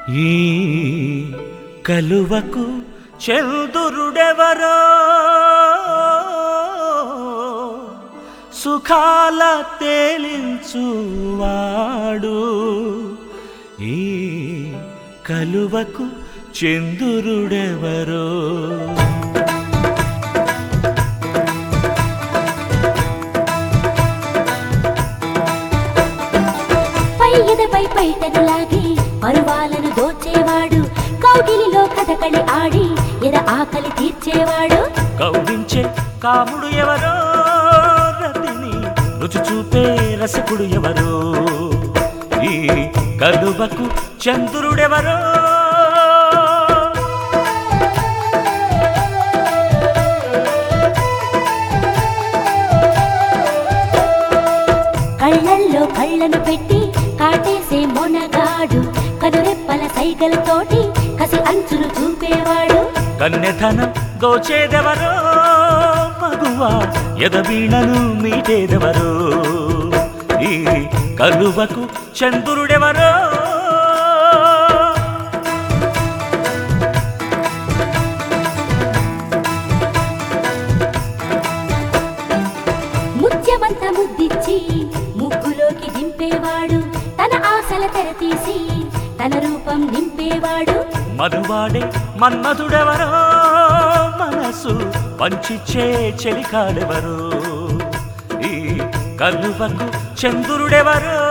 ఈ కలువకు చంద్రుడెవరో సుఖాల తేలించువాడు. ఈ కలువకు చంద్రుడెవరో ఎదపై పైటను లాగి పరువాలను దోచేవాడు. కౌగిలిలో కథకళి ఆడి ఎద ఆకలి తీర్చేవాడు. కౌగించే కాముడు ఎవరో రతిని రుచి చూపే రసకుడు ఎవరో. ఈ కలువకు చంద్రుడెవరో కళ్ళల్లో కళ్ళను పెట్టి కాటేసే మొనగాడు. కనురెప్పల సైగలతోటి కసి అంచులు చూపేవాడు. కన్యధనం దోచేదెవరో మగువా ఎదవీణను మీటేదెవరో. ఈ కలువకు చంద్రుడెవరో ముత్యమంత ముద్దిచ్చి ముగ్గులోకి దింపేవాడు. తన ఆశల తెరతీసి తన రూపం నింపేవాడు. మధువాడే మన్మధుడెవరో మనసు పంచిచ్చే చెలికాడెవరో. ఈ కలువకు చంద్రుడెవరో